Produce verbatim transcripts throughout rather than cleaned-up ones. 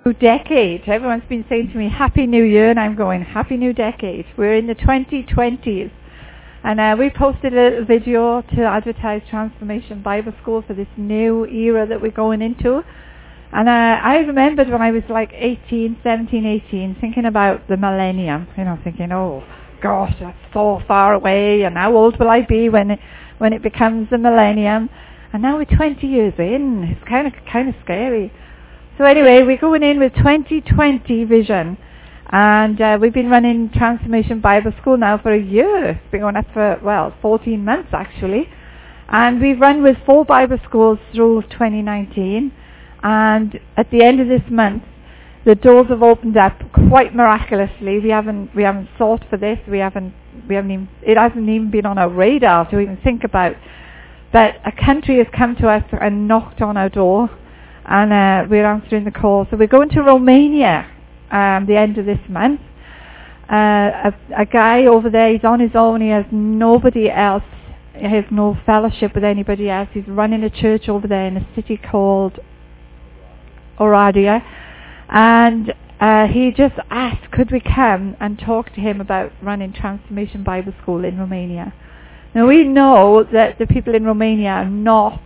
decade. Everyone's been saying to me, Happy New Year, and I'm going, Happy New Decade. We're in the twenty twenties. And uh, we posted a little video to advertise Transformation Bible School for this new era that we're going into. And uh, I remembered when I was like eighteen, seventeen, eighteen, thinking about the millennium. You know, thinking, oh, gosh, that's so far away, and how old will I be when it, when it becomes the millennium? And now we're twenty years in. It's kind of kind of scary. So anyway, we're going in with twenty twenty vision, and uh, we've been running Transformation Bible School now for a year. It's been going up for, well, fourteen months actually, and we've run with four Bible schools through twenty nineteen, and at the end of this month, the doors have opened up quite miraculously. We haven't we haven't sought for this. We haven't we haven't even, it hasn't even been on our radar to even think about. But a country has come to us and knocked on our door, and uh, we're answering the call. So we're going to Romania um, the end of this month. Uh, a, a guy over there, he's on his own. He has nobody else. He has no fellowship with anybody else. He's running a church over there in a city called Oradea. And uh, he just asked, could we come and talk to him about running Transformation Bible School in Romania. Now we know that the people in Romania are not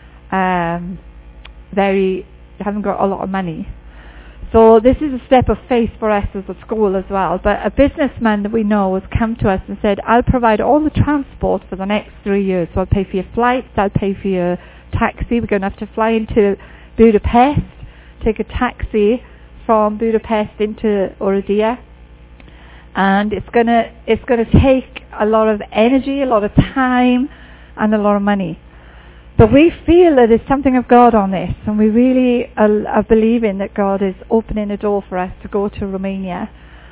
um, very, haven't got a lot of money. So this is a step of faith for us as a school as well. But a businessman that we know has come to us and said, I'll provide all the transport for the next three years. So I'll pay for your flights, I'll pay for your taxi. We're going to have to fly into Budapest, take a taxi from Budapest into Oradea. And it's gonna it's gonna take a lot of energy, a lot of time, and a lot of money. But we feel that there's something of God on this, and we really are, are believing that God is opening a door for us to go to Romania.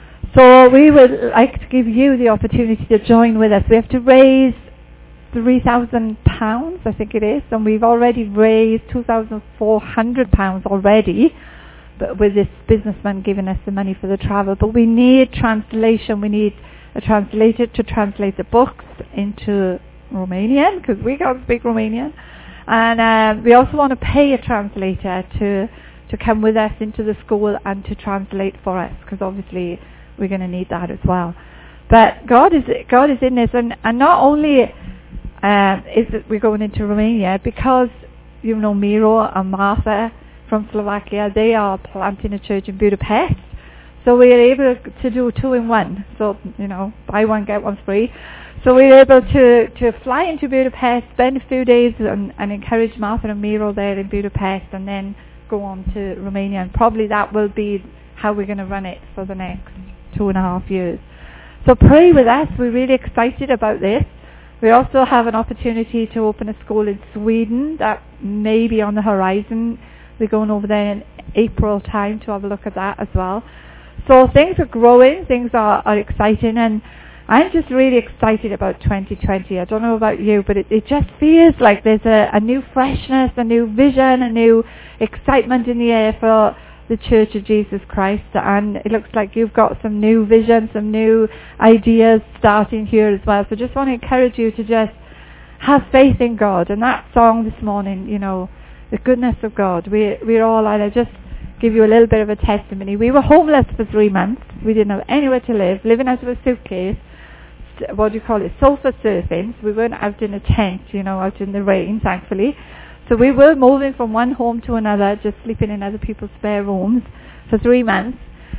So we would like to give you the opportunity to join with us. We have to raise three thousand pounds, I think it is, and we've already raised two thousand four hundred pounds already, but with this businessman giving us the money for the travel. But we need translation. We need a translator to translate the books into Romanian, because we can't speak Romanian. And uh, we also want to pay a translator to to come with us into the school and to translate for us, because obviously we're going to need that as well. But God is God is in this, and, and not only uh, is it we're going into Romania, because you know Miro and Martha from Slovakia, they are planting a church in Budapest. So we're able to do two in one. So, you know, buy one, get one free. So we're able to, to fly into Budapest, spend a few days and, and encourage Martha and Miro there in Budapest, and then go on to Romania. And probably that will be how we're going to run it for the next two and a half years. So pray with us. We're really excited about this. We also have an opportunity to open a school in Sweden that may be on the horizon. We're going over there in April time to have a look at that as well. So things are growing, things are, are exciting, and I'm just really excited about twenty twenty. I don't know about you, but it, it just feels like there's a, a new freshness, a new vision, a new excitement in the air for the Church of Jesus Christ. And it looks like you've got some new vision, some new ideas starting here as well. So just want to encourage you to just have faith in God. And that song this morning, you know, the goodness of God. We, we're all, and I just give you a little bit of a testimony. We were homeless for three months. We didn't have anywhere to live, living out of a suitcase. What do you call it? Sofa surfing. So we weren't out in a tent, you know, out in the rain, thankfully. So we were moving from one home to another, just sleeping in other people's spare rooms for three months.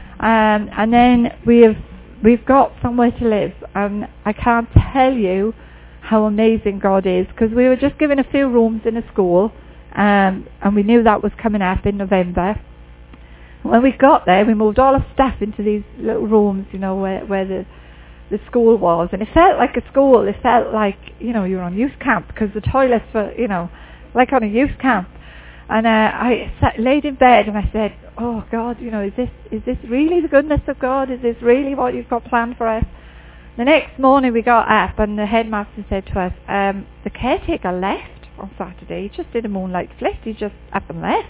Um, and then we've we've got somewhere to live. And I can't tell you how amazing God is, because we were just given a few rooms in a school. Um, and we knew that was coming up in November. When we got there, we moved all our stuff into these little rooms, you know, where, where the, the school was. And it felt like a school. It felt like, you know, you were on youth camp, because the toilets were, you know, like on a youth camp. And uh, I sat, laid in bed and I said, oh, God, you know, is this is this really the goodness of God? Is this really what you've got planned for us? The next morning we got up and the headmaster said to us, um, the caretaker left on Saturday. He just did a moonlight flick. He just up and left.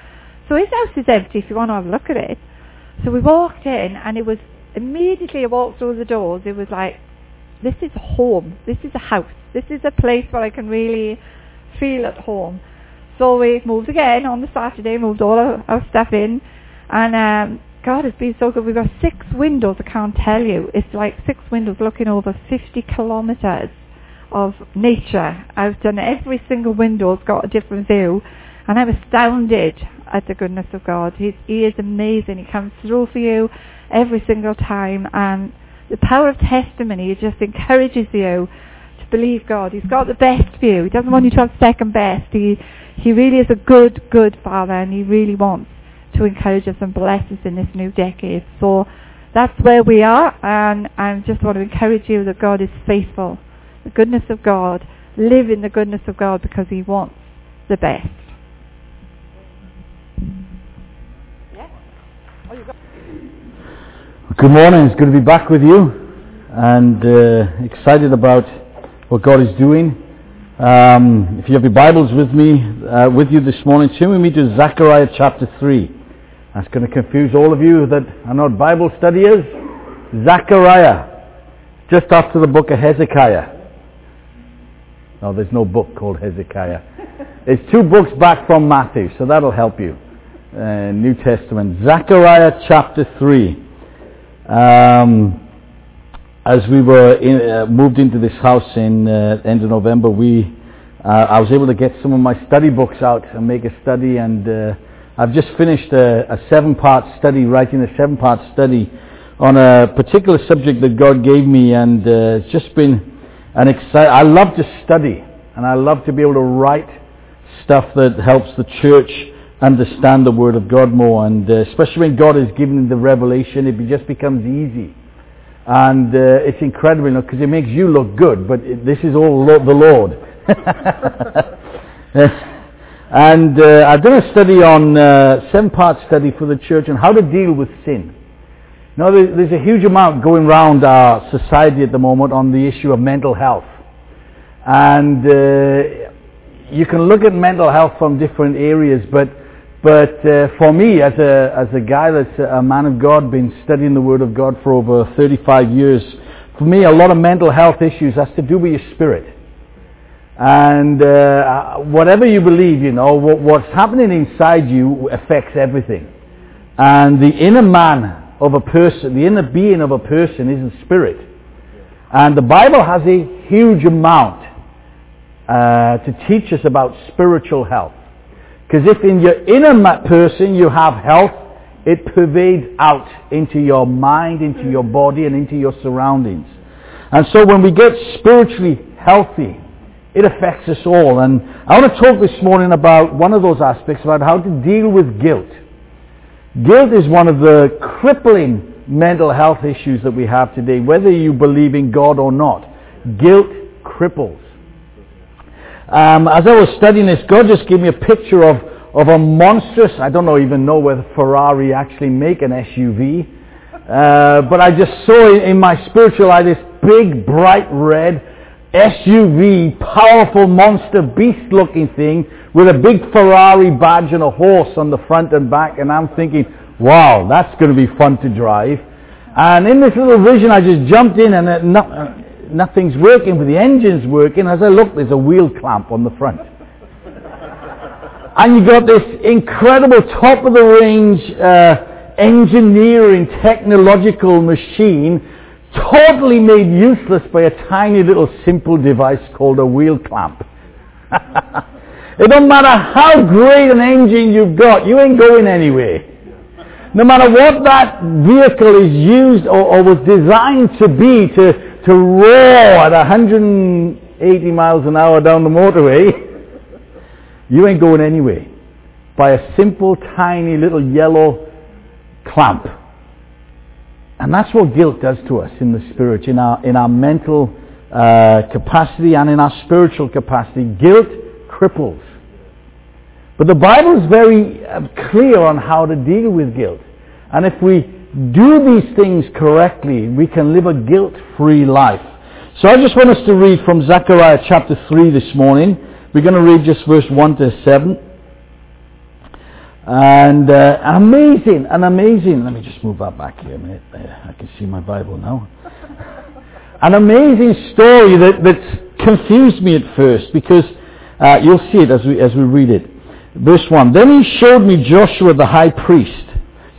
So his house is empty if you want to have a look at it. So we walked in, and it was immediately I walked through the doors, it was like, this is home. This is a house. This is a place where I can really feel at home. So we moved again on the Saturday, moved all our, our stuff in, And um, God has been so good. We've got six windows, I can't tell you. It's like six windows looking over fifty kilometres of nature. I've done every single window, it's got a different view. And I'm astounded at the goodness of God. He, he is amazing. He comes through for you every single time. And the power of testimony, it just encourages you to believe God. He's got the best view. He doesn't want you to have second best. He, he really is a good, good Father, and He really wants to encourage us and bless us in this new decade. So that's where we are, and I just want to encourage you that God is faithful. The goodness of God. Live in the goodness of God because He wants the best. Good morning. It's good to be back with you, and uh, excited about what God is doing. Um, if you have your Bibles with me, uh, with you this morning, turn with me to Zechariah chapter three. That's going to confuse all of you that are not Bible studiers. Zechariah, just after the book of Hezekiah. No, there's no book called Hezekiah. It's two books back from Matthew, so that'll help you. Uh, New Testament. Zechariah chapter three. Um, as we were in, uh, moved into this house in uh, end of November, we uh, I was able to get some of my study books out and make a study, and uh, I've just finished a, a seven-part study, writing a seven-part study on a particular subject that God gave me, and uh, it's just been an exciting. I love to study, and I love to be able to write stuff that helps the church understand the Word of God more, and uh, especially when God is giving the revelation, it just becomes easy. And uh, it's incredible, you know, because it makes you look good, but it, this is all lo- the Lord. And uh, I've done a study on, uh, seven-part study for the church on how to deal with sin. Now, there, there's a huge amount going around our society at the moment on the issue of mental health. And uh, you can look at mental health from different areas, but But uh, for me, as a as a guy that's a man of God, been studying the Word of God for over thirty-five years, for me, a lot of mental health issues has to do with your spirit. And uh, whatever you believe, you know, what, what's happening inside you affects everything. And the inner man of a person, the inner being of a person is a spirit. And the Bible has a huge amount uh, to teach us about spiritual health. Because if in your inner person you have health, it pervades out into your mind, into your body, and into your surroundings. And so when we get spiritually healthy, it affects us all. And I want to talk this morning about one of those aspects, about how to deal with guilt. Guilt is one of the crippling mental health issues that we have today, whether you believe in God or not. Guilt cripples. Um, as I was studying this, God just gave me a picture of, of a monstrous, I don't know even know whether Ferrari actually make an S U V, uh, but I just saw in, in my spiritual eye this big, bright red S U V, powerful monster beast looking thing with a big Ferrari badge and a horse on the front and back, and I'm thinking, wow, that's going to be fun to drive. And in this little vision I just jumped in, and it, no, nothing's working, but the engine's working. As I look, there's a wheel clamp on the front. And you got this incredible top-of-the-range uh, engineering, technological machine, totally made useless by a tiny little simple device called a wheel clamp. It don't matter how great an engine you've got, you ain't going anywhere. No matter what that vehicle is used or, or was designed to be, to to roar at one hundred eighty miles an hour down the motorway, you ain't going anywhere by a simple, tiny, little yellow clamp. And that's what guilt does to us in the spirit, in our in our mental uh, capacity and in our spiritual capacity. Guilt cripples. But the Bible is very uh, clear on how to deal with guilt. And if we do these things correctly, we can live a guilt-free life. So I just want us to read from Zechariah chapter three this morning. We're going to read just verse one to seven. And uh, an amazing, an amazing, let me just move that back here a minute. There, I can see my Bible now. An amazing story that, that confused me at first, because uh, you'll see it as we, as we read it. Verse one, then he showed me Joshua the high priest,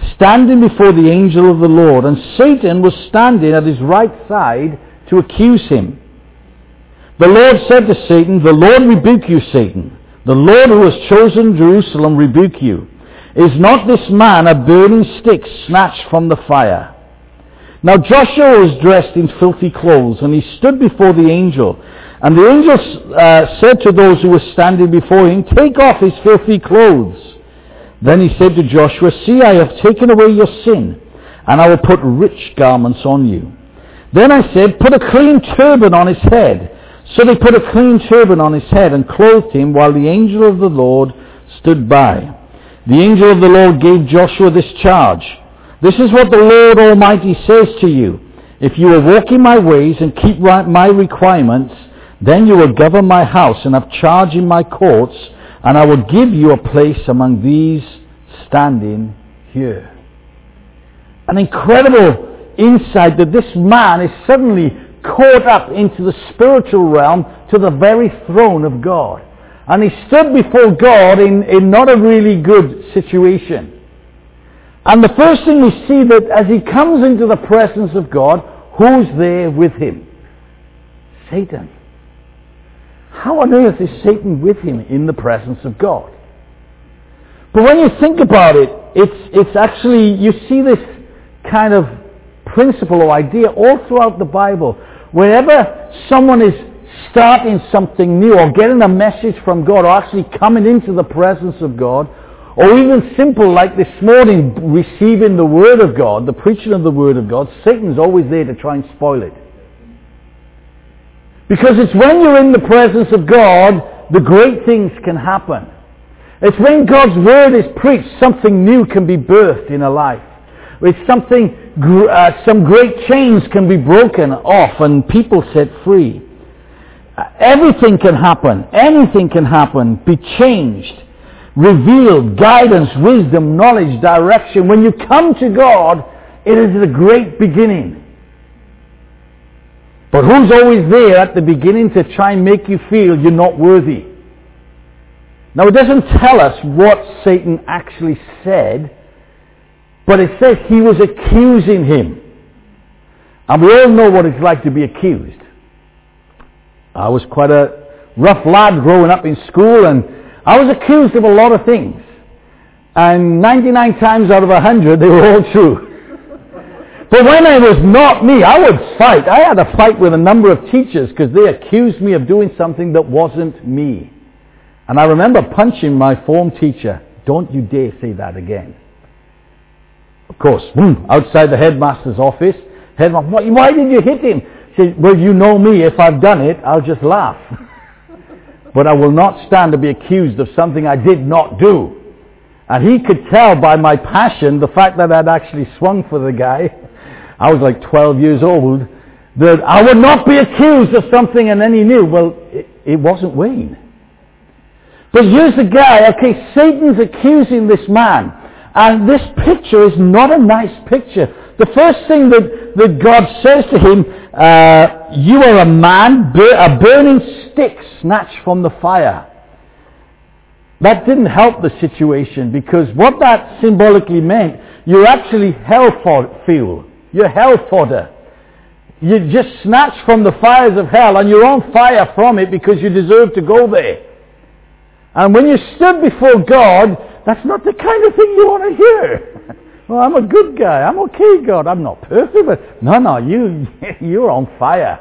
standing before the angel of the Lord, and Satan was standing at his right side to accuse him. The Lord said to Satan, "The Lord rebuke you, Satan. The Lord who has chosen Jerusalem rebuke you. Is not this man a burning stick snatched from the fire?" Now Joshua was dressed in filthy clothes, and he stood before the angel. And the angel uh, said to those who were standing before him, "Take off his filthy clothes." Then he said to Joshua, "See, I have taken away your sin, and I will put rich garments on you." Then I said, "Put a clean turban on his head." So they put a clean turban on his head and clothed him, while the angel of the Lord stood by. The angel of the Lord gave Joshua this charge: "This is what the Lord Almighty says to you. If you will walk in my ways and keep my requirements, then you will govern my house and have charge in my courts, and I will give you a place among these standing here." An incredible insight that this man is suddenly caught up into the spiritual realm, to the very throne of God. And he stood before God in, in not a really good situation. And the first thing we see, that as he comes into the presence of God, who's there with him? Satan. How on earth is Satan with him in the presence of God? But when you think about it, it's, it's actually, you see this kind of principle or idea all throughout the Bible. Whenever someone is starting something new, or getting a message from God, or actually coming into the presence of God, or even simple like this morning, receiving the Word of God, the preaching of the Word of God, Satan's always there to try and spoil it. Because it's when you're in the presence of God, the great things can happen. It's when God's Word is preached, something new can be birthed in a life. It's something, uh, some great chains can be broken off and people set free. Uh, everything can happen. Anything can happen. Be changed. Revealed. Guidance, wisdom, knowledge, direction. When you come to God, it is a great beginning. But who's always there at the beginning to try and make you feel you're not worthy? Now it doesn't tell us what Satan actually said, but it says he was accusing him. And we all know what it's like to be accused. I was quite a rough lad growing up in school, and I was accused of a lot of things. And ninety-nine times out of one hundred, they were all true. But when it was not me, I would fight. I had a fight with a number of teachers because they accused me of doing something that wasn't me. And I remember punching my form teacher. "Don't you dare say that again." Of course, boom, outside the headmaster's office. Headmaster, "Why did you hit him?" He said, "Well, you know me. If I've done it, I'll just laugh. But I will not stand to be accused of something I did not do." And he could tell by my passion, the fact that I'd actually swung for the guy, I was like twelve years old, that I would not be accused of something, and then he knew, well, it, it wasn't Wayne. But here's the guy, okay, Satan's accusing this man. And this picture is not a nice picture. The first thing that, that God says to him, uh, "You are a man, bur- a burning stick snatched from the fire." That didn't help the situation, because what that symbolically meant, you're actually hell for fuel. You're hell fodder. You just snatched from the fires of hell, and you're on fire from it because you deserve to go there. And when you stood before God, that's not the kind of thing you want to hear. "Well, I'm a good guy. I'm okay, God. I'm not perfect, but no, no, you, you're on fire."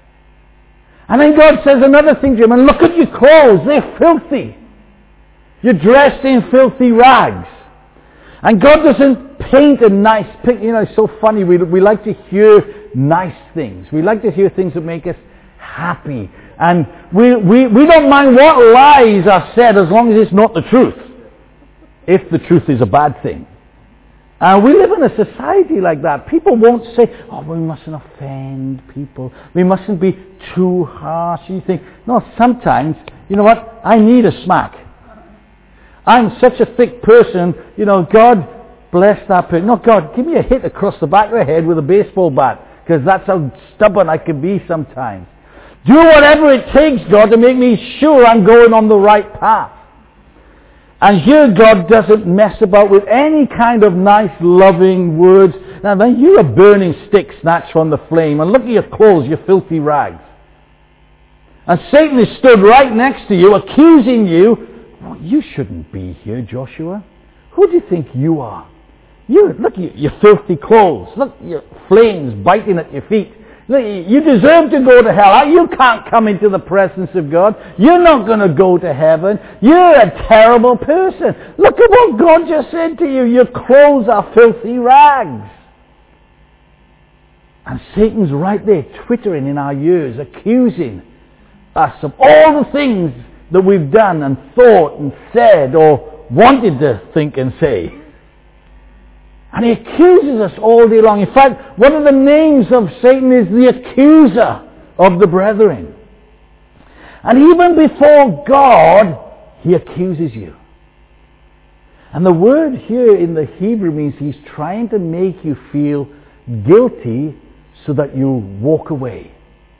And then God says another thing to him, "And look at your clothes. They're filthy. You're dressed in filthy rags." And God doesn't paint a nice picture. You know, it's so funny. We, we like to hear nice things. We like to hear things that make us happy. And we, we, we don't mind what lies are said as long as it's not the truth. If the truth is a bad thing. And we live in a society like that. People won't say, "Oh, we mustn't offend people. We mustn't be too harsh." You think, no, sometimes, you know what? I need a smack. I'm such a thick person, you know, God bless that person. No, God, give me a hit across the back of the head with a baseball bat, because that's how stubborn I can be sometimes. Do whatever it takes, God, to make me sure I'm going on the right path. And here God doesn't mess about with any kind of nice, loving words. Now then, you're a burning stick snatched from the flame. And look at your clothes, your filthy rags. And Satan is stood right next to you, accusing you. Oh, you shouldn't be here, Joshua. Who do you think you are? You, look at your filthy clothes. Look at your flames biting at your feet. Look, you deserve to go to hell. You can't come into the presence of God. You're not going to go to heaven. You're a terrible person. Look at what God just said to you. Your clothes are filthy rags. And Satan's right there twittering in our ears, accusing us of all the things that we've done and thought and said or wanted to think and say. And he accuses us all day long. In fact, one of the names of Satan is the accuser of the brethren. And even before God, he accuses you. And the word here in the Hebrew means he's trying to make you feel guilty so that you walk away.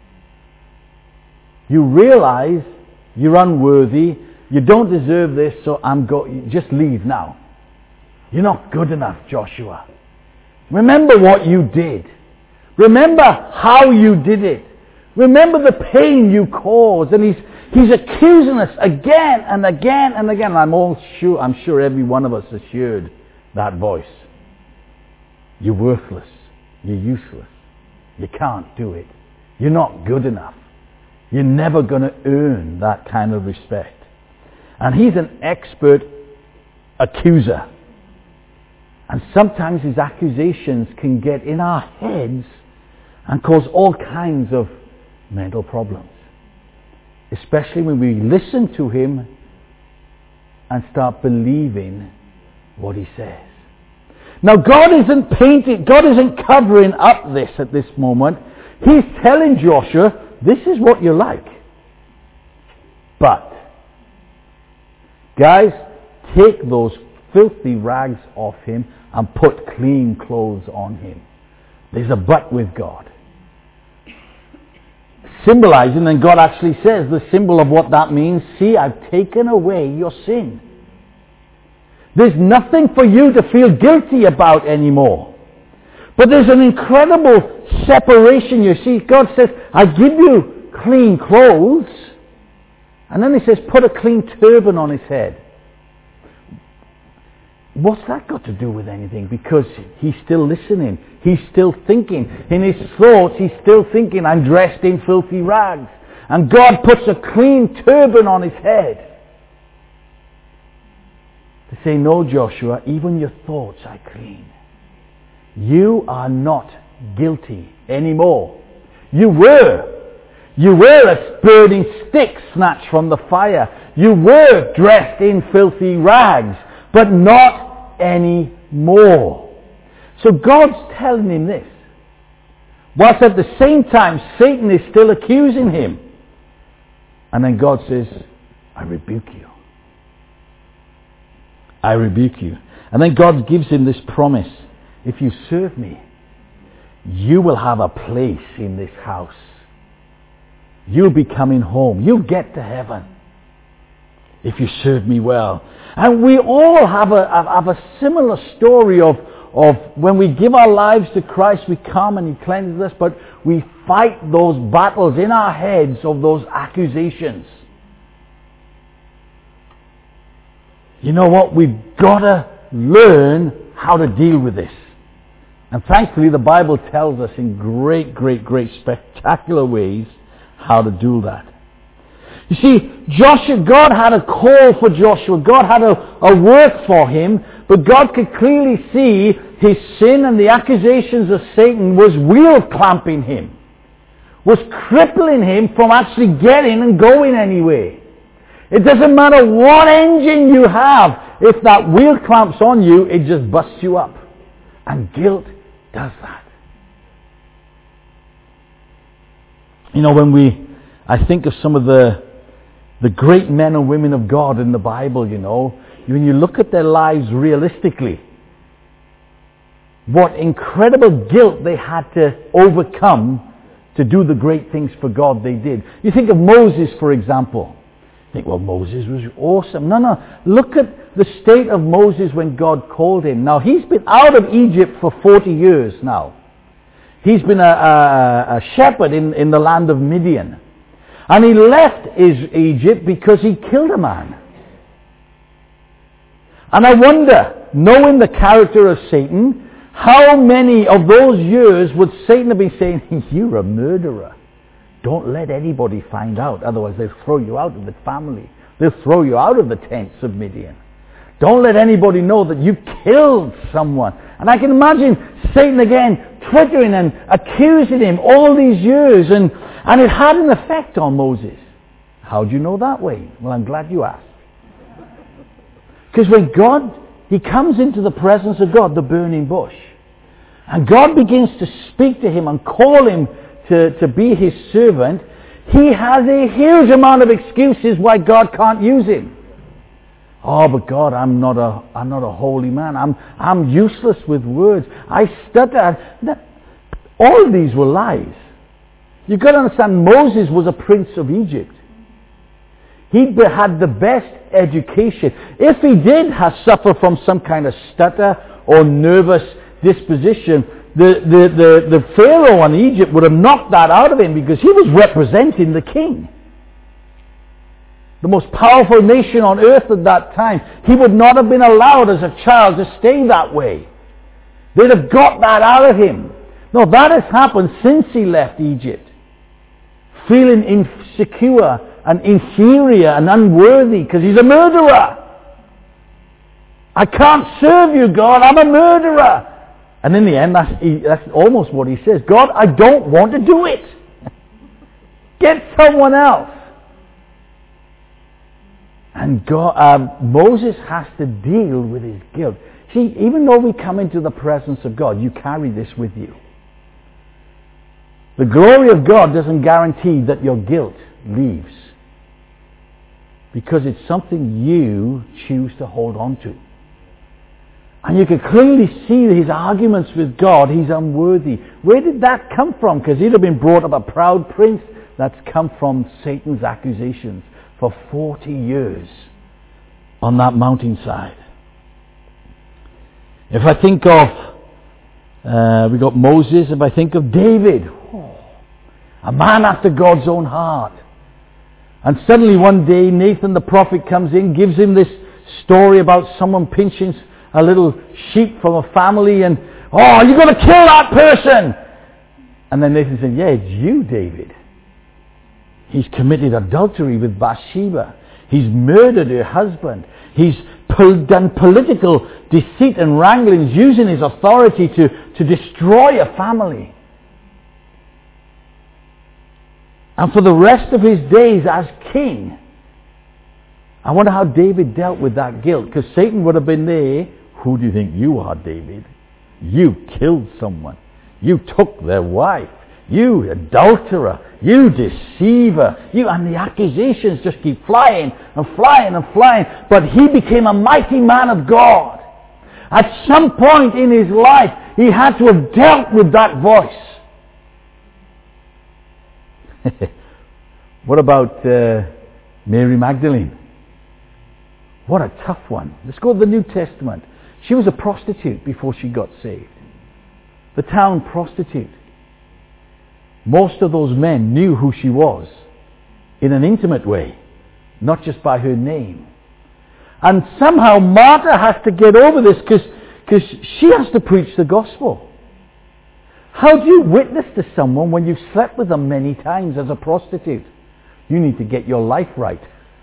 You realize you're unworthy, you don't deserve this, so I'm go- just leave now. You're not good enough, Joshua. Remember what you did. Remember how you did it. Remember the pain you caused. And he's, he's accusing us again and again and again. I'm all sure, I'm sure every one of us has heard that voice. You're worthless. You're useless. You can't do it. You're not good enough. You're never going to earn that kind of respect. And he's an expert accuser. And sometimes his accusations can get in our heads and cause all kinds of mental problems. Especially when we listen to him and start believing what he says. Now God isn't painting, God isn't covering up this at this moment. He's telling Joshua, this is what you're like. But, guys, take those filthy rags off him and put clean clothes on him. There's a but with God. Symbolizing, and God actually says the symbol of what that means, see, I've taken away your sin. There's nothing for you to feel guilty about anymore. But there's an incredible separation. You see, God says, I give you clean clothes. And then he says, put a clean turban on his head. What's that got to do with anything? Because he's still listening. He's still thinking. In his thoughts, he's still thinking, I'm dressed in filthy rags. And God puts a clean turban on his head. To say, no, Joshua, even your thoughts are clean. You are not guilty anymore. You were. You were a burning stick snatched from the fire. You were dressed in filthy rags. But not anymore. So God's telling him this. Whilst at the same time, Satan is still accusing him. And then God says, I rebuke you. I rebuke you. And then God gives him this promise. If you serve me, you will have a place in this house. You'll be coming home. You'll get to heaven. If you serve me well. And we all have a, have a similar story of, of when we give our lives to Christ, we come and he cleanses us, but we fight those battles in our heads of those accusations. You know what? We've got to learn how to deal with this. And thankfully the Bible tells us in great, great, great spectacular ways how to do that. You see, Joshua, God had a call for Joshua. God had a, a work for him. But God could clearly see his sin and the accusations of Satan was wheel clamping him. Was crippling him from actually getting and going anywhere. It doesn't matter what engine you have. If that wheel clamps on you, it just busts you up. And guilt does that. You know, when we, I think of some of the The great men and women of God in the Bible, you know, when you look at their lives realistically, what incredible guilt they had to overcome to do the great things for God they did. You think of Moses, for example. think, well, Moses was awesome. No, no. Look at the state of Moses when God called him. Now, he's been out of Egypt for forty years now. He's been a, a, a shepherd in, in the land of Midian. And he left his Egypt because he killed a man. And I wonder, knowing the character of Satan, how many of those years would Satan have been saying, you're a murderer. Don't let anybody find out, otherwise they'll throw you out of the family. They'll throw you out of the tents of Midian. Don't let anybody know that you killed someone. And I can imagine Satan again twittering and accusing him all these years, and, and it had an effect on Moses. How do you know that way? Well, I'm glad you asked. Because when God, he comes into the presence of God, the burning bush, and God begins to speak to him and call him to, to be his servant, he has a huge amount of excuses why God can't use him. Oh, but God, I'm not a, I'm not a holy man. I'm, I'm useless with words. I stutter. All these were lies. You've got to understand, Moses was a prince of Egypt. He had the best education. If he did have suffer from some kind of stutter or nervous disposition, the, the, the, the Pharaoh in Egypt would have knocked that out of him because he was representing the king. The most powerful nation on earth at that time. He would not have been allowed as a child to stay that way. They'd have got that out of him. No, that has happened since he left Egypt. Feeling insecure and inferior and unworthy because he's a murderer. I can't serve you, God. I'm a murderer. And in the end, that's, he, that's almost what he says. God, I don't want to do it. Get someone else. And God, um, Moses has to deal with his guilt. See, even though we come into the presence of God, you carry this with you. The glory of God doesn't guarantee that your guilt leaves. Because it's something you choose to hold on to. And you can clearly see his arguments with God. He's unworthy. Where did that come from? Because he'd have been brought up a proud prince. That's come from Satan's accusations for forty years on that mountainside. If I think of, uh, we got Moses. If I think of David, oh, a man after God's own heart. And suddenly one day Nathan the prophet comes in, gives him this story about someone pinching a little sheep from a family, and, oh, you're going to kill that person. And then Nathan said, yeah, it's you, David. He's committed adultery with Bathsheba. He's murdered her husband. He's pol- done political deceit and wranglings, using his authority to, to destroy a family. And for the rest of his days as king, I wonder how David dealt with that guilt. Because Satan would have been there. Who do you think you are, David? You killed someone. You took their wife. You adulterer. You deceiver. You, and the accusations just keep flying and flying and flying. But he became a mighty man of God. At some point in his life, he had to have dealt with that voice. What about uh, Mary Magdalene? What a tough one. Let's go to the New Testament. She was a prostitute before she got saved. The town prostitute. Most of those men knew who she was in an intimate way, not just by her name. And somehow Martha has to get over this because she has to preach the gospel. How do you witness to someone when you've slept with them many times as a prostitute? You need to get your life right.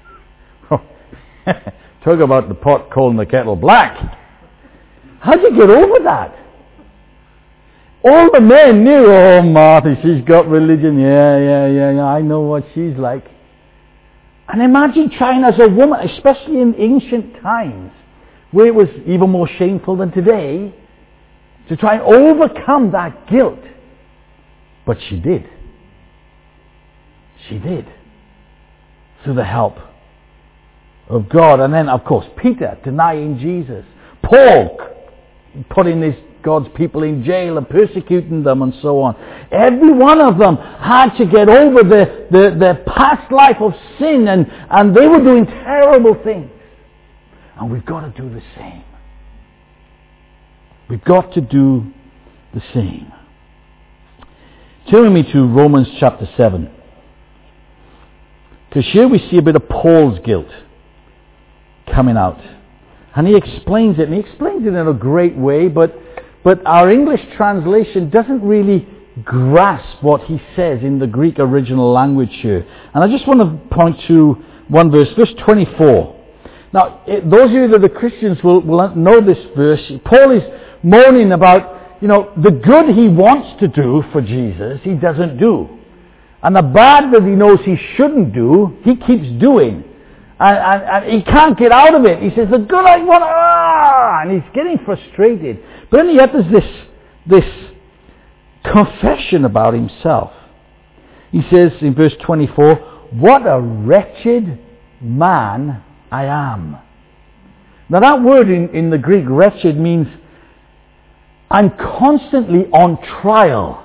Talk about the pot calling the kettle black. How do you get over that? All the men knew, oh, Martha, she's got religion. Yeah, yeah, yeah, yeah, I know what she's like. And imagine trying as a woman, especially in ancient times, where it was even more shameful than today, to try and overcome that guilt. But she did. She did. Through the help of God. And then, of course, Peter denying Jesus. Paul putting his God's people in jail and persecuting them and so on. Every one of them had to get over the, the, the past life of sin, and, and they were doing terrible things. And we've got to do the same. We've got to do the same. Turn with me to Romans chapter seven. Because here we see a bit of Paul's guilt coming out. And he explains it, and he explains it in a great way, but, but our English translation doesn't really grasp what he says in the Greek original language here. And I just want to point to one verse, verse twenty-four. Now, it, those of you that are Christians will, will know this verse. Paul is moaning about, you know, the good he wants to do for Jesus, he doesn't do. And the bad that he knows he shouldn't do, he keeps doing. And, and, and he can't get out of it. He says, the good I want, ah! And he's getting frustrated. But then yet there's this, this confession about himself. He says in verse twenty-four, what a wretched man I am. Now that word in, in the Greek, wretched, means I'm constantly on trial.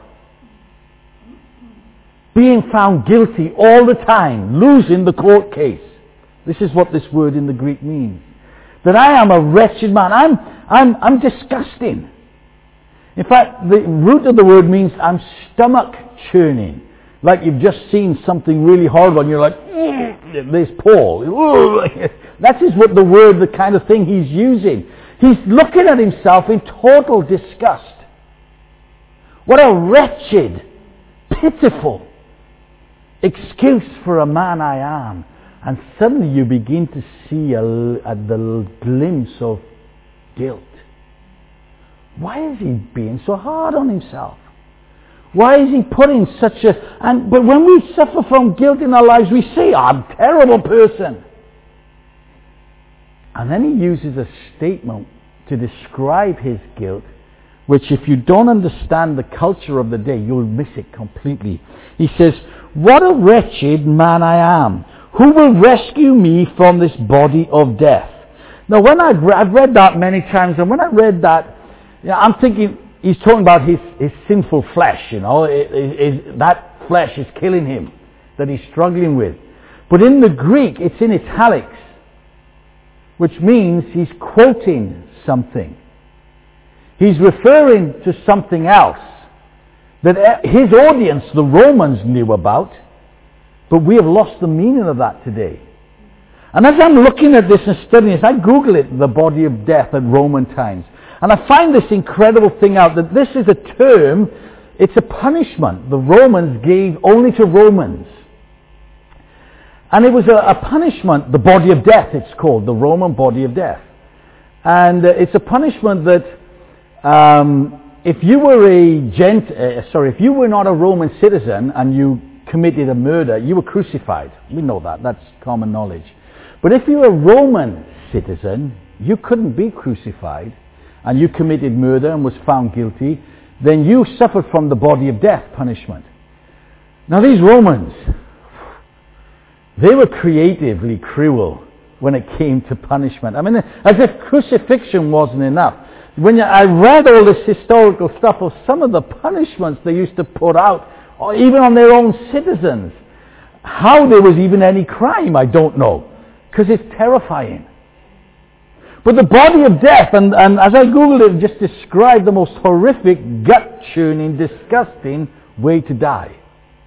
Being found guilty all the time. Losing the court case. This is what this word in the Greek means. That I am a wretched man. I'm, I'm, I'm disgusting. In fact, the root of the word means I'm stomach churning. Like you've just seen something really horrible and you're like, there's Paul. That is what the word, the kind of thing he's using. He's looking at himself in total disgust. What a wretched, pitiful excuse for a man I am. And suddenly you begin to see a, a, the glimpse of guilt. Why is he being so hard on himself? Why is he putting such a... And but when we suffer from guilt in our lives, we say, oh, I'm a terrible person. And then he uses a statement to describe his guilt, which if you don't understand the culture of the day, you'll miss it completely. He says, what a wretched man I am. Who will rescue me from this body of death? Now, when I've read, I've read that many times, and when I read that, you know, I'm thinking he's talking about his, his sinful flesh, you know, it, it, it, that flesh is killing him, that he's struggling with. But in the Greek, it's in italics, which means he's quoting something. He's referring to something else that his audience, the Romans, knew about. But we have lost the meaning of that today. And as I'm looking at this and studying this, I Google it, the body of death at Roman times. And I find this incredible thing out, that this is a term, it's a punishment the Romans gave only to Romans. And it was a, a punishment, the body of death it's called, the Roman body of death. And uh, it's a punishment that um, if you were a gent, uh, sorry, if you were not a Roman citizen and you committed a murder, you were crucified. We know that. That's common knowledge. But if you were a Roman citizen, you couldn't be crucified, and you committed murder and was found guilty, then you suffered from the body of death punishment. Now these Romans, they were creatively cruel when it came to punishment. I mean, as if crucifixion wasn't enough. When I read all this historical stuff of some of the punishments they used to put out, or even on their own citizens. How there was even any crime, I don't know. Because it's terrifying. But the body of death, and, and as I Googled it, just described the most horrific, gut-churning, disgusting way to die.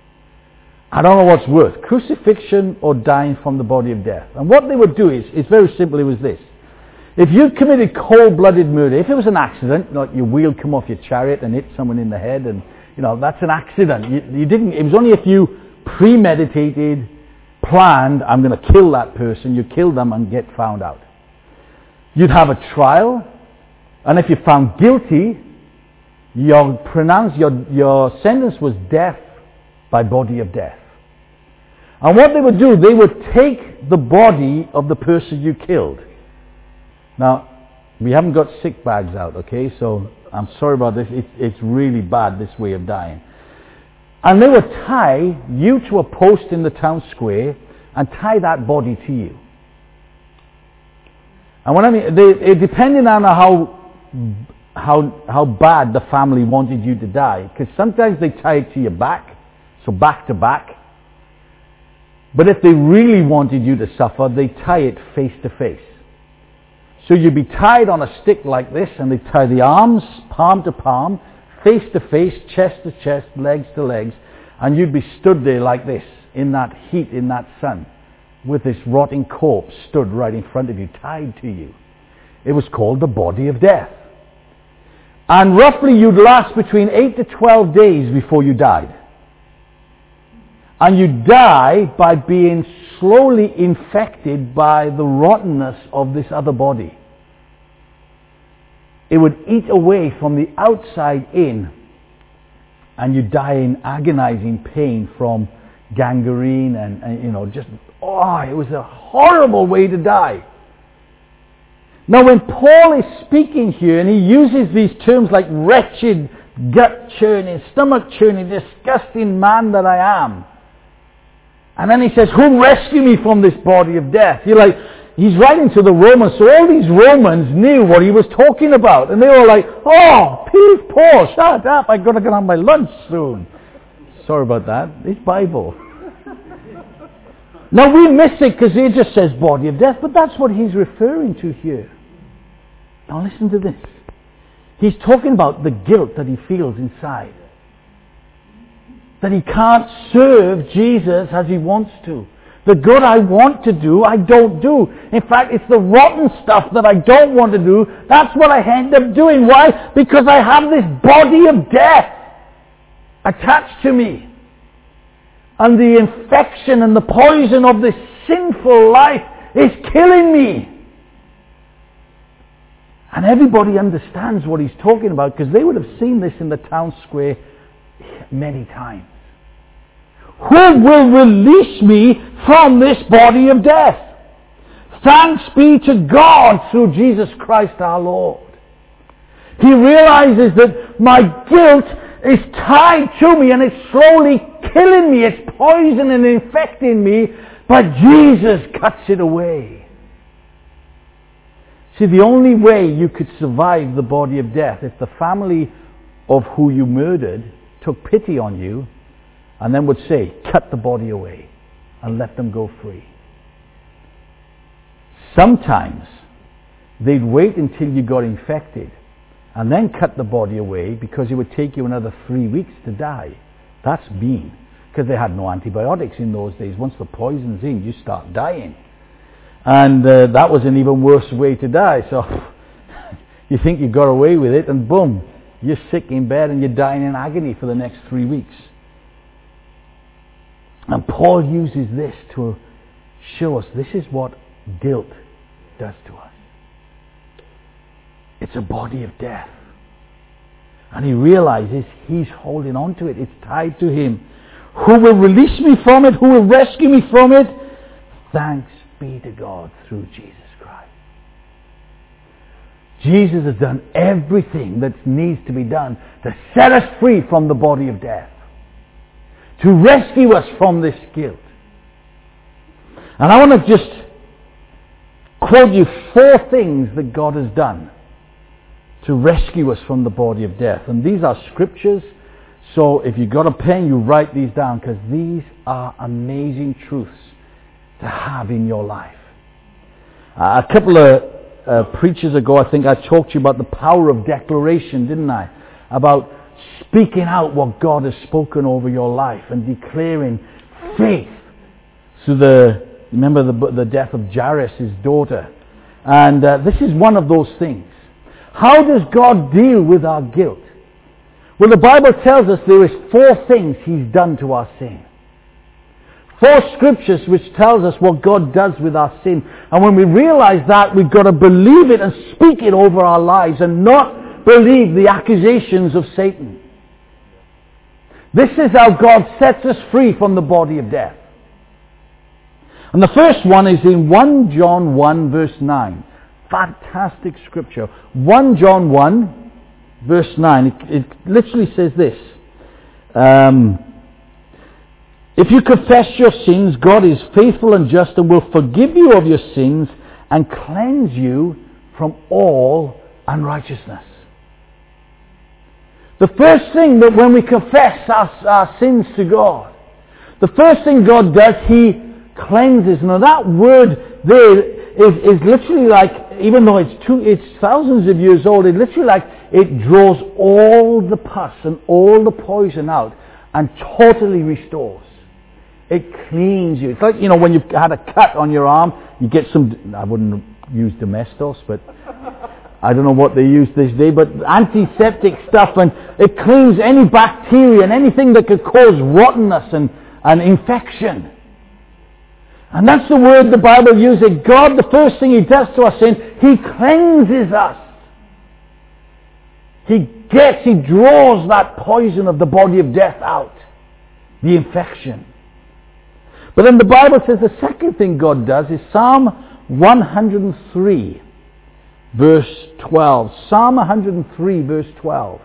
I don't know what's worse, crucifixion or dying from the body of death. And what they would do is, it's very simple, it was this. If you committed cold-blooded murder, if it was an accident, like your wheel come off your chariot and hit someone in the head, and you know, that's an accident. You, you didn't, it was only if you premeditated, planned, I'm going to kill that person, you kill them and get found out. You'd have a trial, and if you're found guilty, your pronounced, your, your sentence was death by body of death. And what they would do, they would take the body of the person you killed. Now, we haven't got sick bags out, okay, so I'm sorry about this. It's, it's really bad, this way of dying. And they would tie you to a post in the town square and tie that body to you. And what I mean, they, it, depending on how how, how bad the family wanted you to die. Because sometimes they tie it to your back, so back to back. But if they really wanted you to suffer, they tie it face to face. So you'd be tied on a stick like this, and they tie the arms palm to palm, face to face, chest to chest, legs to legs, and you'd be stood there like this, in that heat, in that sun, with this rotting corpse stood right in front of you, tied to you. It was called the body of death. And roughly you'd last between eight to twelve days before you died. And you die by being slowly infected by the rottenness of this other body. It would eat away from the outside in, and you die in agonizing pain from gangrene and, and you know, just, oh, it was a horrible way to die. Now when Paul is speaking here, and he uses these terms like wretched, gut-churning, stomach-churning, disgusting man that I am, and then he says, who rescued me from this body of death? You're like, he's writing to the Romans, so all these Romans knew what he was talking about. And they were like, oh, please, Paul, shut up, I've got to get on my lunch soon. Sorry about that, it's Bible. Now we miss it because it just says body of death, but that's what he's referring to here. Now listen to this. He's talking about the guilt that he feels inside. That he can't serve Jesus as he wants to. The good I want to do, I don't do. In fact, it's the rotten stuff that I don't want to do. That's what I end up doing. Why? Because I have this body of death attached to me. And the infection and the poison of this sinful life is killing me. And everybody understands what he's talking about because they would have seen this in the town square many times. Who will release me from this body of death? Thanks be to God through Jesus Christ our Lord. He realizes that my guilt is tied to me and it's slowly killing me. It's poisoning and infecting me, but Jesus cuts it away. See, the only way you could survive the body of death if the family of who you murdered took pity on you and then would say, cut the body away and let them go free. Sometimes they'd wait until you got infected and then cut the body away because it would take you another three weeks to die. That's mean, because they had no antibiotics in those days. Once the poison's in, you start dying. And uh, that was an even worse way to die. So you think you got away with it, and boom, you're sick in bed and you're dying in agony for the next three weeks. And Paul uses this to show us this is what guilt does to us. It's a body of death. And he realizes he's holding on to it. It's tied to him. Who will release me from it? Who will rescue me from it? Thanks be to God through Jesus Christ. Jesus has done everything that needs to be done to set us free from the body of death. To rescue us from this guilt. And I want to just quote you four things that God has done to rescue us from the body of death. And these are scriptures, so if you've got a pen, you write these down, because these are amazing truths to have in your life. Uh, a couple of uh, preachers ago, I think I talked to you about the power of declaration, didn't I? About speaking out what God has spoken over your life and declaring faith. So the, remember the, the death of Jairus, his daughter. And uh, this is one of those things. How does God deal with our guilt? Well, the Bible tells us there is four things he's done to our sin. Four scriptures which tells us what God does with our sin. And when we realize that, we've got to believe it and speak it over our lives and not believe the accusations of Satan. This is how God sets us free from the body of death. And the first one is in First John one verse nine. Fantastic scripture. First John one verse nine. It, it literally says this. Um, if you confess your sins, God is faithful and just and will forgive you of your sins and cleanse you from all unrighteousness. The first thing that when we confess our, our sins to God, the first thing God does, He cleanses. Now that word there is, is literally like, even though it's two, it's thousands of years old, it literally like it draws all the pus and all the poison out and totally restores. It cleans you. It's like, you know, when you've had a cut on your arm, you get some, I wouldn't use Domestos, but I don't know what they use this day, but antiseptic stuff, and it cleans any bacteria and anything that could cause rottenness and, and infection. And that's the word the Bible uses. God, the first thing He does to our sin, He cleanses us. He gets, He draws that poison of the body of death out. The infection. But then the Bible says the second thing God does is Psalm one hundred three, verse twelve. Psalm one hundred three, verse twelve.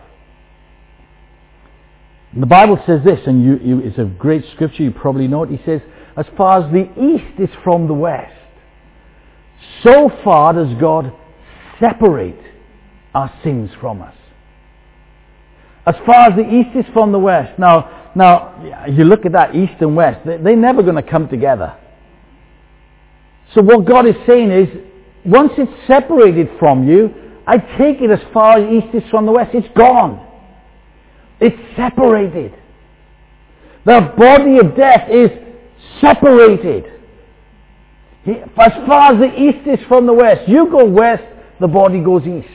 And the Bible says this, and you, you, it's a great scripture, you probably know it. He says, as far as the east is from the west, so far does God separate our sins from us. As far as the east is from the west. Now, now you look at that, east and west, they, they're never going to come together. So what God is saying is, once it's separated from you, I take it as far as east is from the west. It's gone. It's separated. The body of death is separated. As far as the east is from the west, you go west, the body goes east.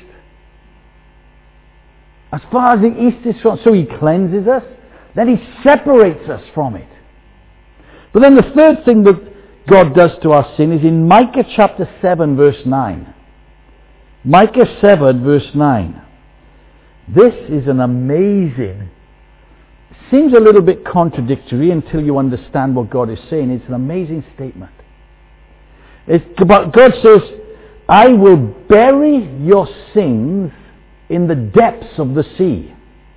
As far as the east is from, so He cleanses us, then He separates us from it. But then the third thing that God does to our sin is in Micah chapter seven, verse nine. Micah seven, verse nine. This is an amazing, seems a little bit contradictory until you understand what God is saying. It's an amazing statement. It's about, God says, I will bury your sins in the depths of the sea.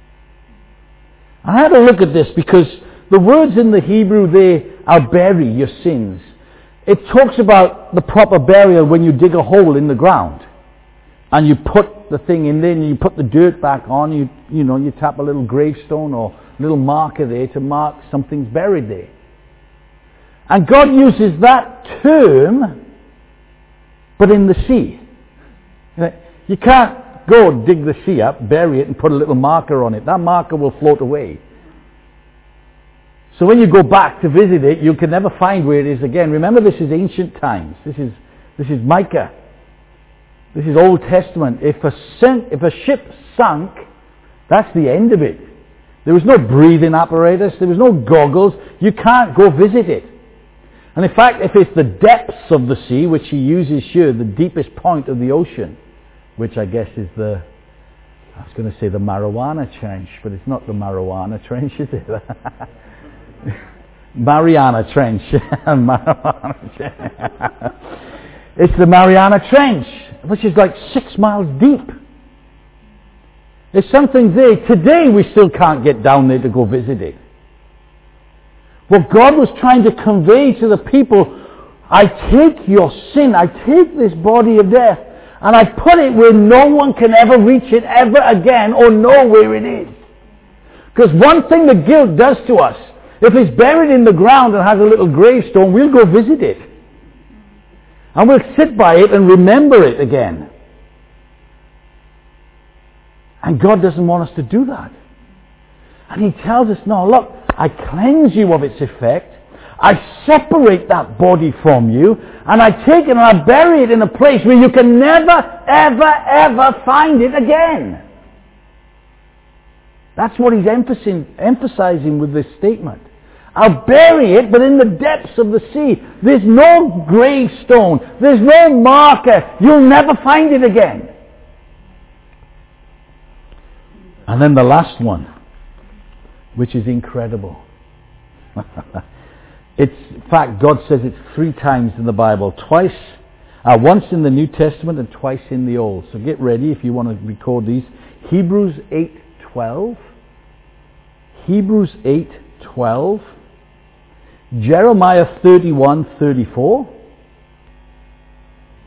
I had a look at this because the words in the Hebrew there are bury your sins. It talks about the proper burial when you dig a hole in the ground and you put the thing in there and you put the dirt back on, you you know, you tap a little gravestone or little marker there to mark something's buried there. And God uses that term, but in the sea. You can't go dig the sea up, bury it and put a little marker on it. That marker will float away. So when you go back to visit it, you can never find where it is again. Remember, this is ancient times. This is this is Micah. This is Old Testament. If a, sink, if a ship sunk, that's the end of it. There was no breathing apparatus. There was no goggles. You can't go visit it. And in fact, if it's the depths of the sea, which he uses here, the deepest point of the ocean, which I guess is the, I was going to say the Mariana Trench, but it's not the Marijuana Trench, is it? Mariana Trench. Mariana Trench. It's the Mariana Trench, which is like six miles deep. There's something there. Today we still can't get down there to go visit it. What God was trying to convey to the people, I take your sin, I take this body of death, and I put it where no one can ever reach it ever again or know where it is. Because one thing that guilt does to us, if it's buried in the ground and has a little gravestone, we'll go visit it. And we'll sit by it and remember it again. And God doesn't want us to do that. And He tells us, no, look, I cleanse you of its effect. I separate that body from you. And I take it and I bury it in a place where you can never, ever, ever find it again. That's what He's emphasizing, emphasizing with this statement. I'll bury it, but in the depths of the sea. There's no gravestone. There's no marker. You'll never find it again. And then the last one, which is incredible. It's, in fact, God says it three times in the Bible. Twice, uh, once in the New Testament and twice in the Old. So get ready if you want to record these. Hebrews eight twelve. Hebrews eight twelve. Jeremiah thirty-one thirty-four.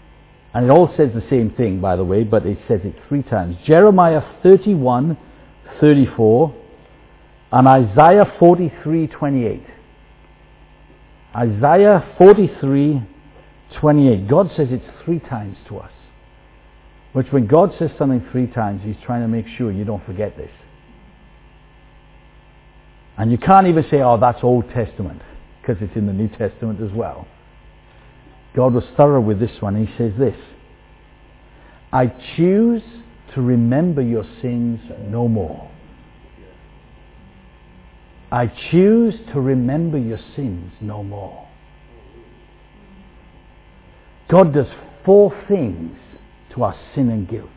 And it all says the same thing, by the way, but it says it three times. Jeremiah thirty-one thirty-four and Isaiah forty-three twenty-eight. Isaiah forty-three twenty-eight. God says it three times to us. Which when God says something three times, he's trying to make sure you don't forget this. And you can't even say, oh, that's Old Testament, because it's in the New Testament as well. God was thorough with this one. He says this: I choose to remember your sins no more. I choose to remember your sins no more. God does four things to our sin and guilt.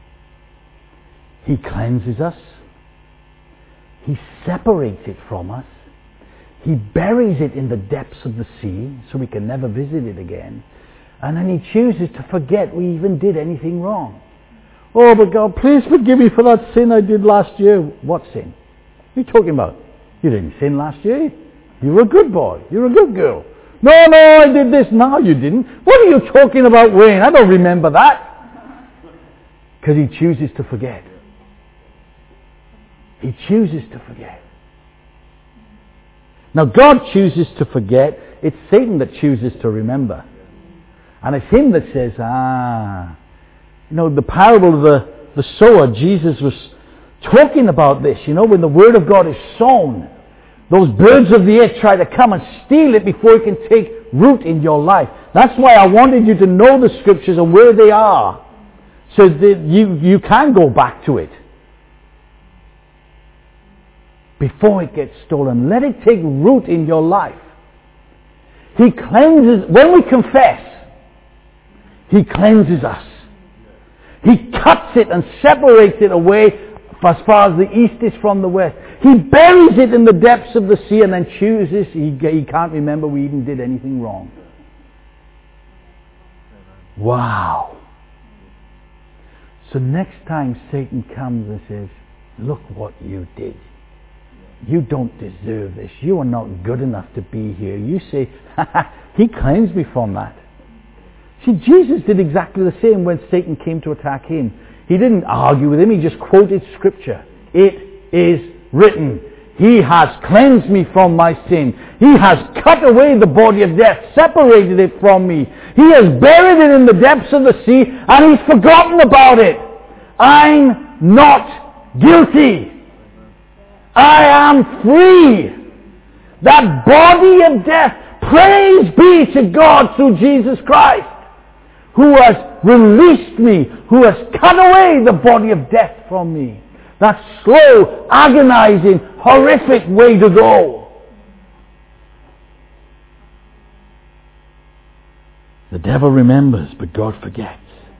He cleanses us. He separates it from us. He buries it in the depths of the sea so we can never visit it again. And then he chooses to forget we even did anything wrong. Oh, but God, please forgive me for that sin I did last year. What sin? What are you talking about? You didn't sin last year. You were a good boy. You were a good girl. No, no, I did this. No, you didn't. What are you talking about, Wayne? I don't remember that. Because he chooses to forget. He chooses to forget. Now God chooses to forget. It's Satan that chooses to remember. And it's him that says, ah. You know, the parable of the, the sower, Jesus was talking about this. You know, when the word of God is sown, those birds of the air try to come and steal it before it can take root in your life. That's why I wanted you to know the scriptures and where they are, so that you, you can go back to it before it gets stolen. Let it take root in your life. He cleanses, when we confess, he cleanses us. He cuts it and separates it away as far as the east is from the west. He buries it in the depths of the sea and then chooses, he, he can't remember we even did anything wrong. Wow. So next time Satan comes and says, look what you did. You don't deserve this. You are not good enough to be here. You say, he cleansed me from that. See, Jesus did exactly the same when Satan came to attack him. He didn't argue with him. He just quoted scripture. It is written. He has cleansed me from my sin. He has cut away the body of death, separated it from me. He has buried it in the depths of the sea, and he's forgotten about it. I'm not guilty. I am free. That body of death, praise be to God through Jesus Christ, who has released me, who has cut away the body of death from me. That slow, agonizing, horrific way to go. The devil remembers, but God forgets.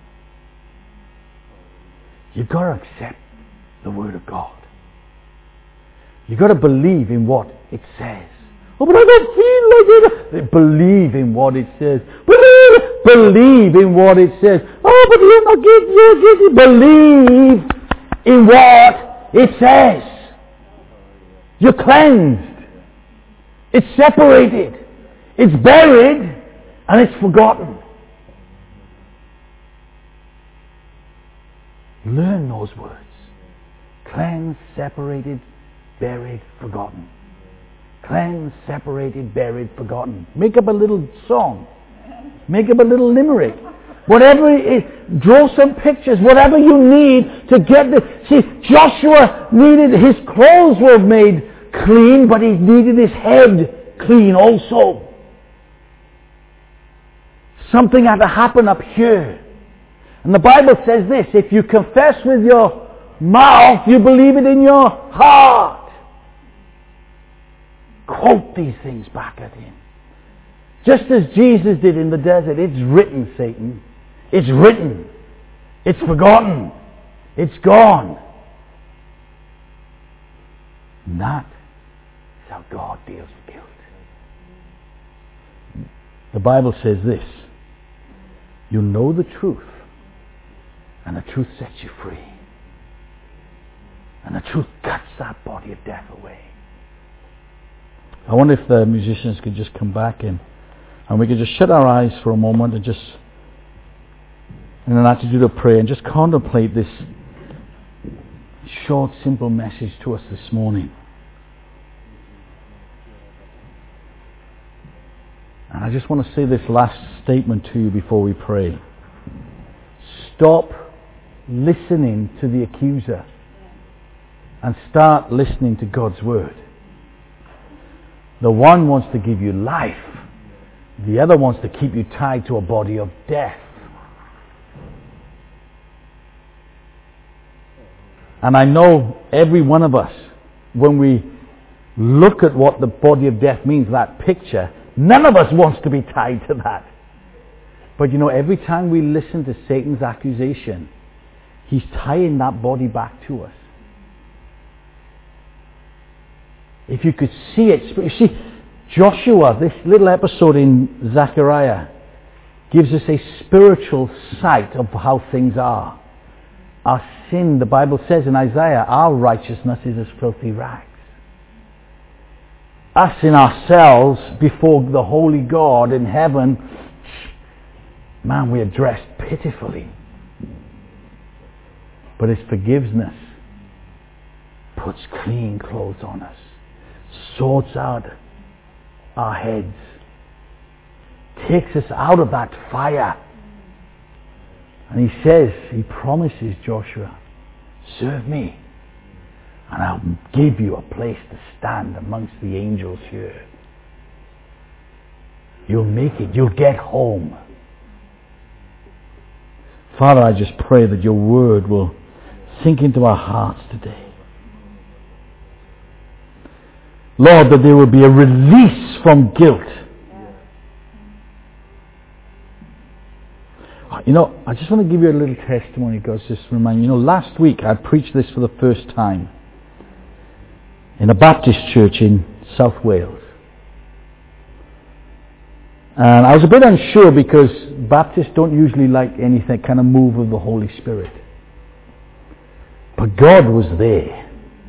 You've got to accept the Word of God. You've got to believe in what it says. Oh, but I don't feel like it. Believe in what it says. Believe, believe in what it says. Oh, but you're not guilty, you're guilty. Believe in what it says. You're cleansed. It's separated. It's buried. And it's forgotten. Learn those words. Cleansed, separated, buried, forgotten. Cleansed, separated, buried, forgotten. Make up a little song. Make up a little limerick. Whatever it is, draw some pictures. Whatever you need to get the... See, Joshua needed... His clothes were made clean, but he needed his head clean also. Something had to happen up here. And the Bible says this: if you confess with your mouth, you believe it in your heart. Quote these things back at him. Just as Jesus did in the desert. It's written, Satan. It's written. It's forgotten. It's gone. And that is how God deals with guilt. The Bible says this: you know the truth, and the truth sets you free. And the truth cuts that body of death away. I wonder if the musicians could just come back in, and we could just shut our eyes for a moment and just, in an attitude of prayer, and just contemplate this short, simple message to us this morning. And I just want to say this last statement to you before we pray. Stop listening to the accuser and start listening to God's word. The one wants to give you life. The other wants to keep you tied to a body of death. And I know every one of us, when we look at what the body of death means, that picture, none of us wants to be tied to that. But you know, every time we listen to Satan's accusation, he's tying that body back to us. If you could see it, you see, Joshua, this little episode in Zechariah, gives us a spiritual sight of how things are. Our sin, the Bible says in Isaiah, our righteousness is as filthy rags. Us in ourselves before the holy God in heaven, man, we are dressed pitifully. But His forgiveness puts clean clothes on us, sorts out our heads, takes us out of that fire. And He says, He promises Joshua, serve me, and I'll give you a place to stand amongst the angels here. You'll make it. You'll get home. Father, I just pray that your word will sink into our hearts today. Lord, that there will be a release from guilt. You know, I just want to give you a little testimony, God's just remind you. You know, last week I preached this for the first time in a Baptist church in South Wales. And I was a bit unsure because Baptists don't usually like anything kind of move of the Holy Spirit. But God was there.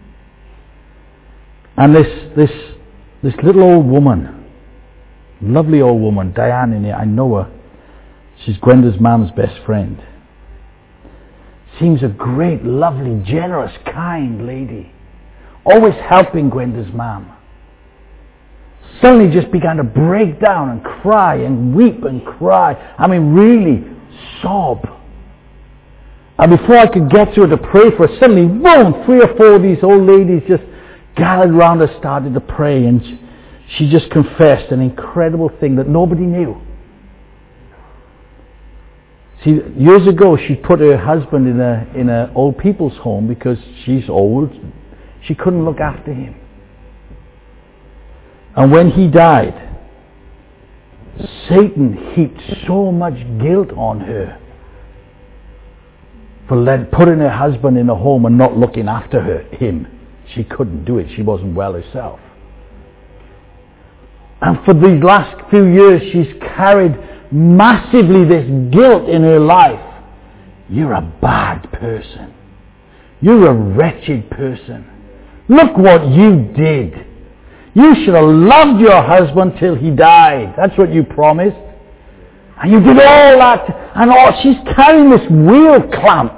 And this this this little old woman, lovely old woman, Diane in here, I know her. She's Gwenda's mum's best friend. Seems a great, lovely, generous, kind lady. Always helping Gwenda's mum. Suddenly just began to break down and cry and weep and cry. I mean, really sob. And before I could get to her to pray for her, suddenly, boom, three or four of these old ladies just gathered around her, started to pray, and she just confessed an incredible thing that nobody knew. See, years ago she put her husband in a in a old people's home because she's old. She couldn't look after him. And when he died, Satan heaped so much guilt on her for let, putting her husband in a home and not looking after her, him. She couldn't do it. She wasn't well herself. And for these last few years, she's carried massively this guilt in her life. You're a bad person. You're a wretched person. Look what you did. You should have loved your husband till he died. That's what you promised. And you did all that. And all, she's carrying this wheel clamp.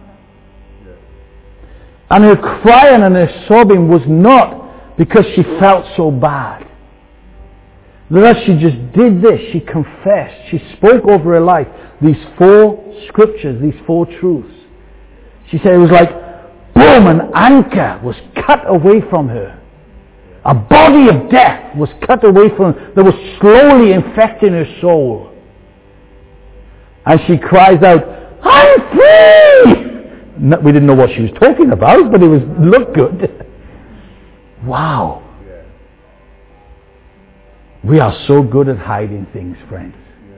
And her crying and her sobbing was not because she felt so bad. That as she just did this, she confessed. She spoke over her life these four scriptures, these four truths. She said it was like, boom, an anchor was cut away from her. A body of death was cut away from her that was slowly infecting her soul. And she cries out, I'm free! No, we didn't know what she was talking about, but it was looked good. Wow. We are so good at hiding things, friends.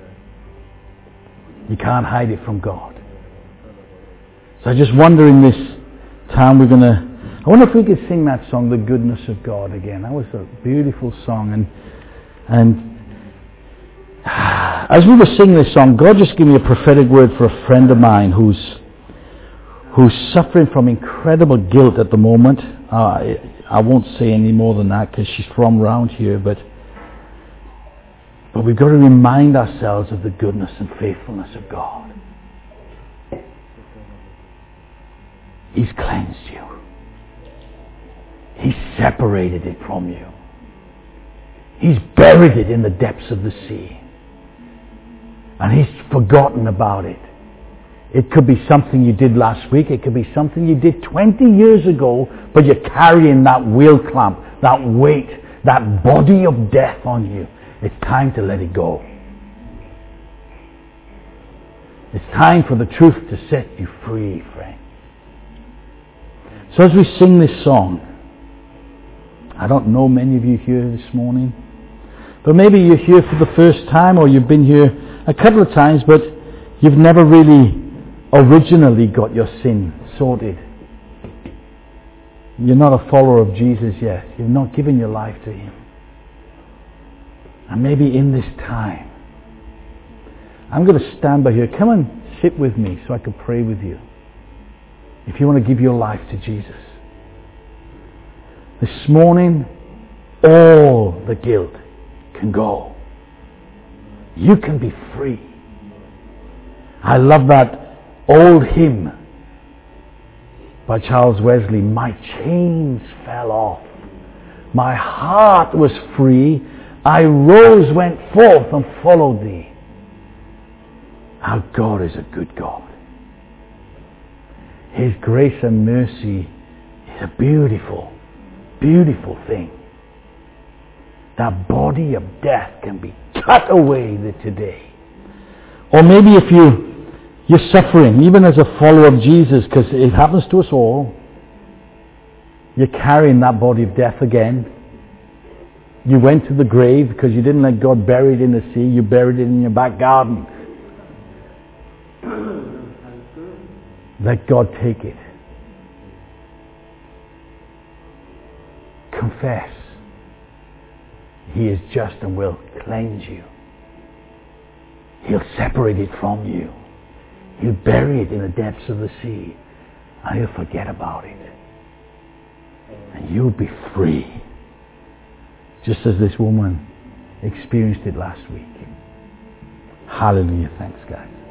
You can't hide it from God. So I just wonder in this time we're going to... I wonder if we could sing that song, The Goodness of God, again. That was a beautiful song. And and as we were singing this song, God just gave me a prophetic word for a friend of mine who's who's suffering from incredible guilt at the moment. Uh, I, I won't say any more than that because she's from around here, but but we've got to remind ourselves of the goodness and faithfulness of God. He's cleansed you. He's separated it from you. He's buried it in the depths of the sea. And He's forgotten about it. It could be something you did last week. It could be something you did twenty years ago, but you're carrying that wheel clamp, that weight, that body of death on you. It's time to let it go. It's time for the truth to set you free, friend. So as we sing this song, I don't know many of you here this morning, but maybe you're here for the first time, or you've been here a couple of times, but you've never really originally got your sin sorted. You're not a follower of Jesus yet. You've not given your life to Him. And maybe in this time, I'm going to stand by here. Come and sit with me so I can pray with you. If you want to give your life to Jesus. This morning, all the guilt can go. You can be free. I love that old hymn by Charles Wesley. My chains fell off. My heart was free. I rose, went forth and followed Thee. Our God is a good God. His grace and mercy is a beautiful, beautiful thing. That body of death can be cut away today. Or maybe if you, you're suffering, even as a follower of Jesus, because it happens to us all, you're carrying that body of death again. You went to the grave because you didn't let God bury it in the sea, you buried it in your back garden. Let God take it. Confess. He is just and will cleanse you. He'll separate it from you. He'll bury it in the depths of the sea. And He'll forget about it. And you'll be free. Just as this woman experienced it last week. Hallelujah. Thanks, guys.